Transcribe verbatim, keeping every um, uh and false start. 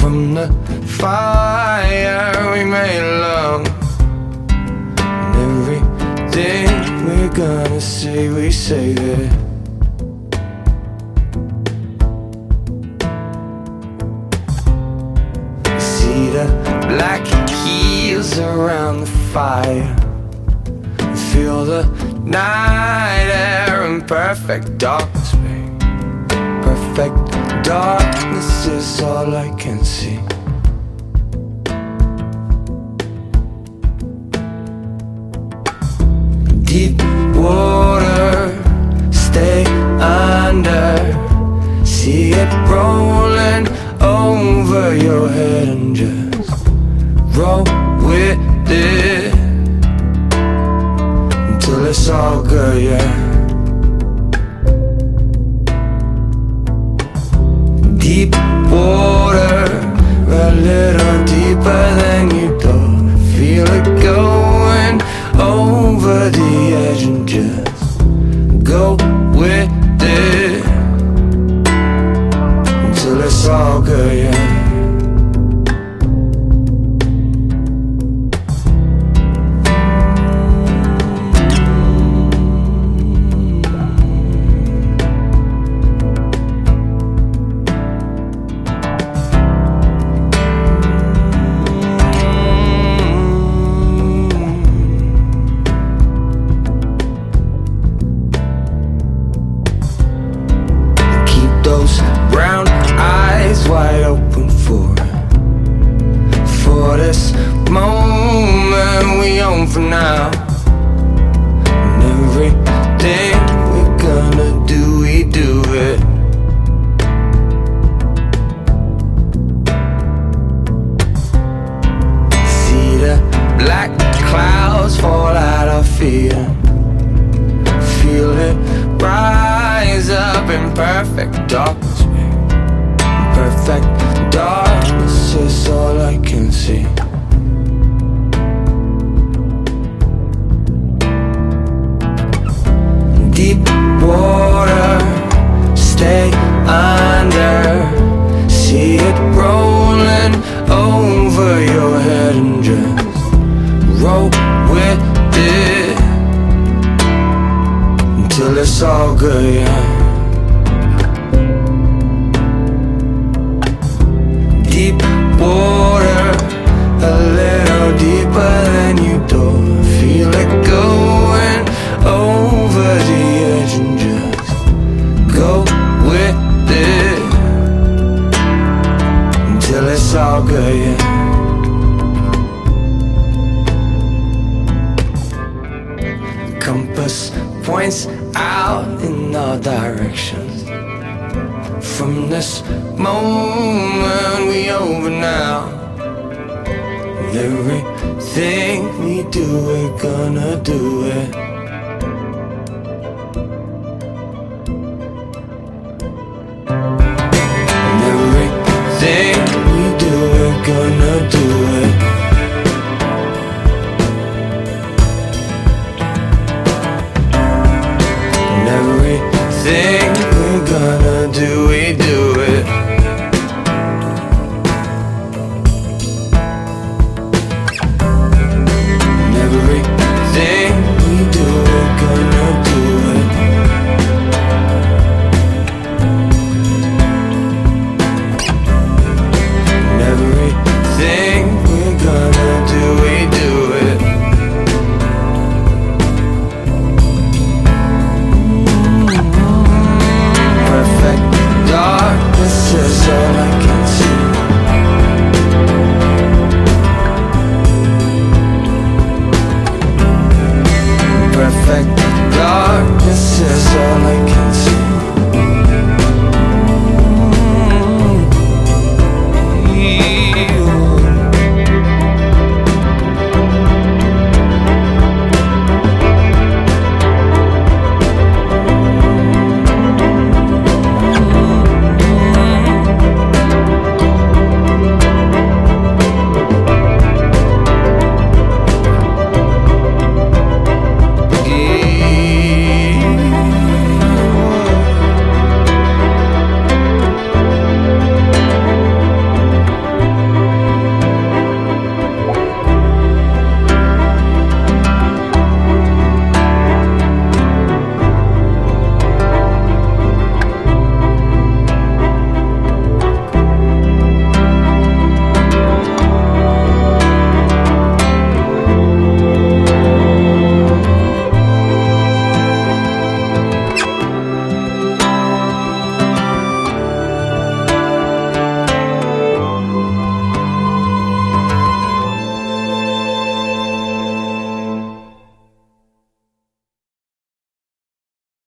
From the fire we made love, and everything we're gonna say, we save it. See the black heels around the fire, feel the night air in perfect darkness, babe. Perfect darkness is all I can see. Deep water, stay under. See it rolling over your head and just roll with it until it's all good, yeah. Deep water, a little deeper than you thought. Feel it going over the edge and just go with it until it's all good, yeah. Those brown eyes wide open for For this moment we own for now. And everything we're gonna do, we do it. See the black clouds fall at our feet and feel it rise up in perfect darkness, babe. Perfect darkness is all I can see. Deep water, stay under. See it rolling over your head and just roll with it till it's all good, yeah. Deep water, a little deeper than you thought. Feel it going over the edge and just go with it until it's all good, yeah. Compass points out in all directions. From this moment we over now. Everything we do, we're gonna do it.